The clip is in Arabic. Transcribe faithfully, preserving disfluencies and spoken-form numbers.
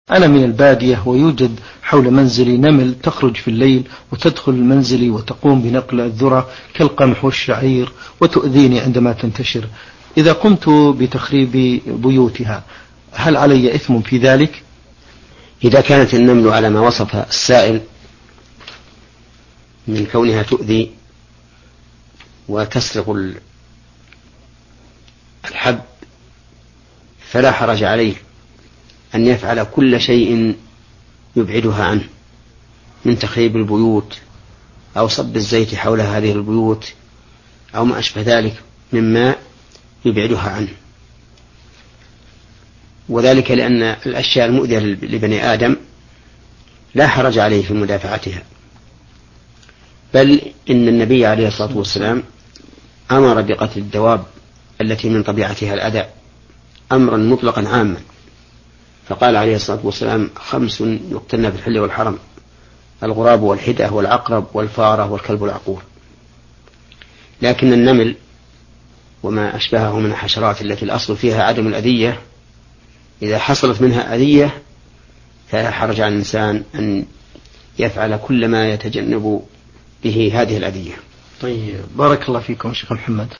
أنا من البادية ويوجد حول منزلي نمل تخرج في الليل وتدخل منزلي وتقوم بنقل الذرة كالقمح والشعير وتؤذيني عندما تنتشر. إذا قمت بتخريب بيوتها هل علي إثم في ذلك؟ إذا كانت النمل على ما وصف السائل من كونها تؤذي وتسرق الحب فلا حرج عليه أن يفعل كل شيء يبعدها عنه من تخريب البيوت أو صب الزيت حول هذه البيوت أو ما أشبه ذلك مما يبعدها عنه، وذلك لأن الأشياء المؤذية لبني آدم لا حرج عليه في مدافعتها، بل إن النبي عليه الصلاة والسلام أمر بقتل الدواب التي من طبيعتها الأذى أمرا مطلقا عاما، فقال عليه الصلاة والسلام: خمس يقتلن في الحل والحرم: الغراب والحدة والعقرب والفارة والكلب العقور. لكن النمل وما أشبهه من الحشرات التي الأصل فيها عدم الأذية إذا حصلت منها أذية فلا حرج على الإنسان أن يفعل كل ما يتجنب به هذه الأذية. طيب، بارك الله فيكم شيخ محمد.